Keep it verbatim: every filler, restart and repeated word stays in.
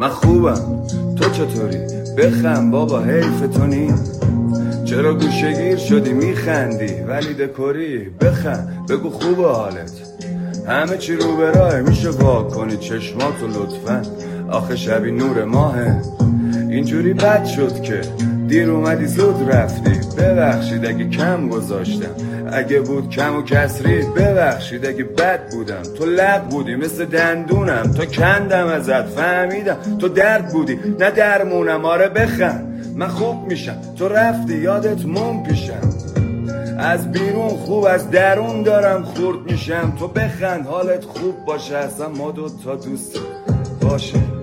من خوبم، تو چطوری؟ بخم بابا حیف تو نی. چرا گوشگیر شدی میخندی ولی دکوری؟ بخم بگو خوبه حالت، همه چی رو به راه، میشه وا کنی چشماتو لطفا؟ آخه شبی نور ماهه، اینجوری بد شد که دیر اومدی زود رفتی. ببخشید اگه کم گذاشتم، اگه بود کم و کسری ببخشید اگه بد بودم. تو لب بودی مثل دندونم، تو کندم ازت فهمیدم تو درد بودی نه درمونم. آره بخند من خوب میشم، تو رفتی یادت مون پیشم. از بیرون خوب از درون دارم خورد میشم. تو بخند حالت خوب باشه، اصلا ما دو تا دوست باشه.